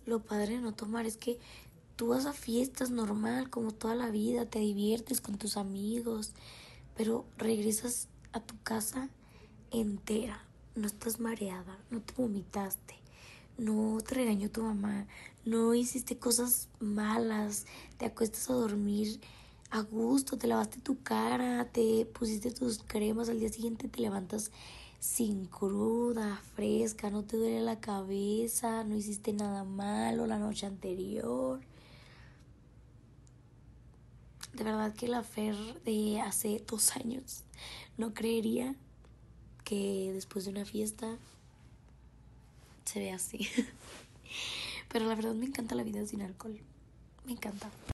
lo padre de no tomar es que tú vas a fiestas normal, como toda la vida, te diviertes con tus amigos, pero regresas a tu casa entera, no estás mareada, no te vomitaste, no te regañó tu mamá, no hiciste cosas malas, te acuestas a dormir a gusto, te lavaste tu cara, te pusiste tus cremas, al día siguiente te levantas sin cruda, fresca, no te duele la cabeza, no hiciste nada malo la noche anterior. De verdad que la Fer de hace 2 años no creería que después de una fiesta se ve así. Pero la verdad me encanta la vida sin alcohol. Me encanta.